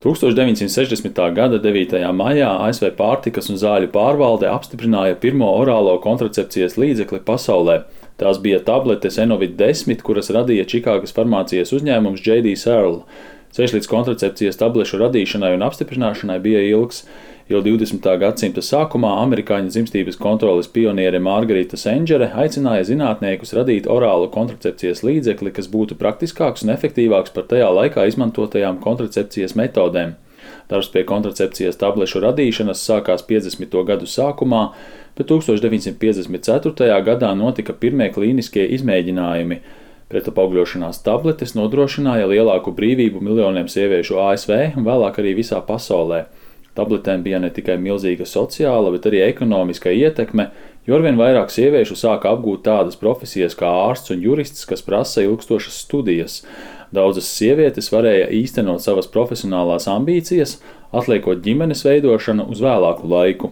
1960. gada 9. maijā ASV Pārtikas un zāļu pārvalde apstiprināja pirmo orālo kontracepcijas līdzekli pasaulē. Tās bija tabletes Enovid 10, kuras radīja Čikāgas farmācijas uzņēmums J.D. Searle. Ceļš līdz kontracepcijas tablešu radīšanai un apstiprināšanai bija ilgs. Jau 20. gadsimta sākumā amerikāņu dzimstības kontroles pioniere Margarita Sengere aicināja zinātniekus radīt orālu kontracepcijas līdzekli, kas būtu praktiskāks un efektīvāks par tajā laikā izmantotajām kontracepcijas metodēm. Darbs pie kontracepcijas tablešu radīšanas sākās 50. gadu sākumā, bet 1954. gadā notika pirmie klīniskie izmēģinājumi. Pretapaugļošanās tabletes nodrošināja lielāku brīvību miljoniem sieviešu ASV un vēlāk arī visā pasaulē. Tabletēm bija ne tikai milzīga sociāla, bet arī ekonomiska ietekme, jo arvien vairāk sieviešu sāka apgūt tādas profesijas kā ārsts un jurists, kas prasa ilgstošas studijas. Daudzas sievietes varēja īstenot savas profesionālās ambīcijas, atliekot ģimenes veidošanu uz vēlāku laiku.